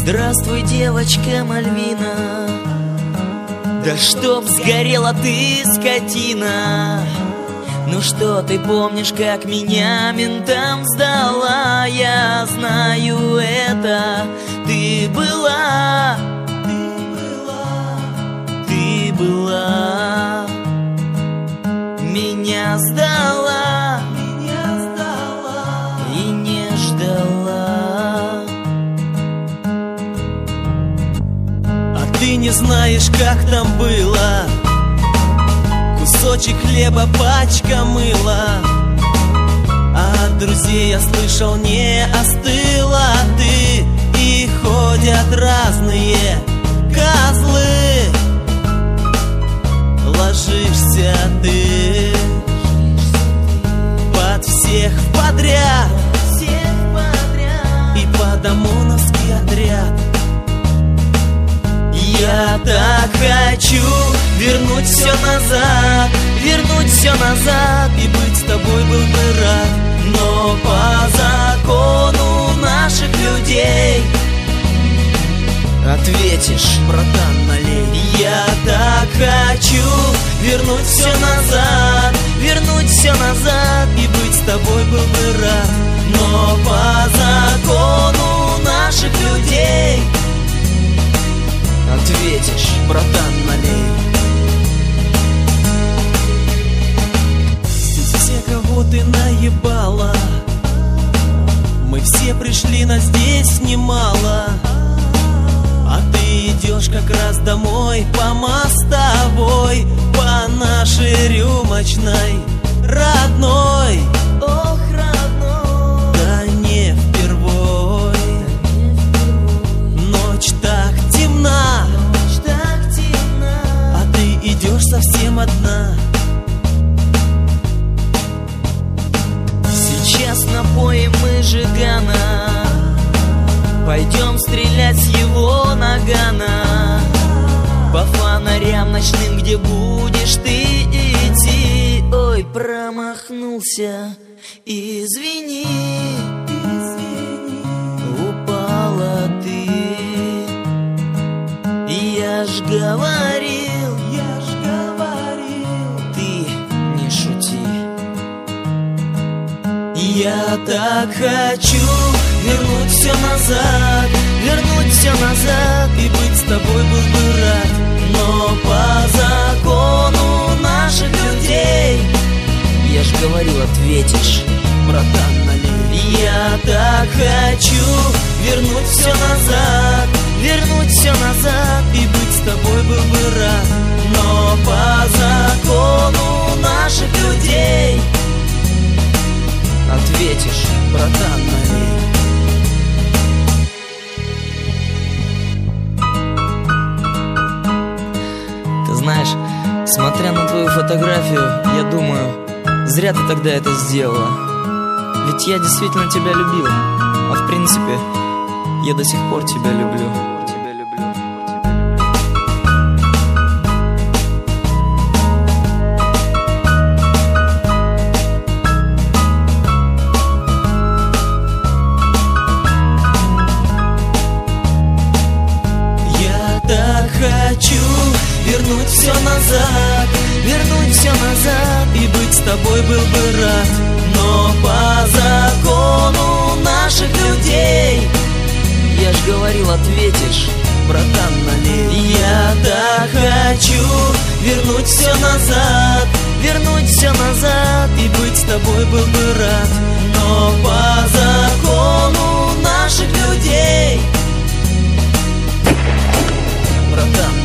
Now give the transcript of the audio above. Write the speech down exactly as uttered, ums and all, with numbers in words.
Здравствуй, девочка Мальвина. Да чтоб сгорела ты, скотина. Ну что, ты помнишь, как меня ментам сдала? Я знаю это. Ты была, ты была, меня сдала, меня сдала и не ждала. А ты не знаешь, как там было. Кусочек хлеба, пачка мыла. А от друзей я слышал, не остыла ты. И ходят разные козлы. Ложишься ты под всех подряд, и под ОМОНовский отряд. Я так хочу вернуть все назад, вернуть все назад и быть с тобой был бы рад. Но по закону наших людей ответишь, братан, налей. Я так хочу вернуть все назад, вернуть все назад и быть с тобой был бы рад. Но по закону наших людей ответишь, братан, налей. Здесь все, кого ты наебала, мы все пришли, нас здесь немало. А ты идешь как раз домой по мостовой, по нашей рюмочной, родной. Ох, родной, да не впервой. Ночь так темна, ночь так темна, а ты идешь совсем одна. Сейчас напоим мы Жигана, пойдем стрелять с его нагана. По фонарям ночным, где будешь ты идти. Ой, промахнулся, извини, извини. Упала ты. Я ж говорил, я ж говорил, ты не шути. Я так хочу вернуть все назад, вернуть все назад и быть с тобой был бы рад. Но по закону наших людей, я ж говорил, ответишь, братан, налей. Я так хочу вернуть все назад, вернуть все назад и быть с тобой был бы рад. Но по закону наших людей ответишь, братан, налей. Ты знаешь, смотря на твою фотографию, я думаю, зря ты тогда это сделала. Ведь я действительно тебя любил. А в принципе, я до сих пор тебя люблю. Хочу вернуть все назад, вернуть все назад и быть с тобой был бы рад. Но по закону наших людей, я ж говорил, ответишь, братан, налей. Я так хочу вернуть все назад, вернуть все назад и быть с тобой был бы рад. Но по закону наших людей, братан,